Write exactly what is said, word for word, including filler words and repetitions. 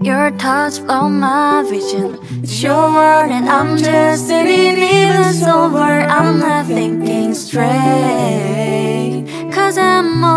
Your touch blow my vision. It's your word and I'm just sitting even sober. I'm not thinking straight, cause I'm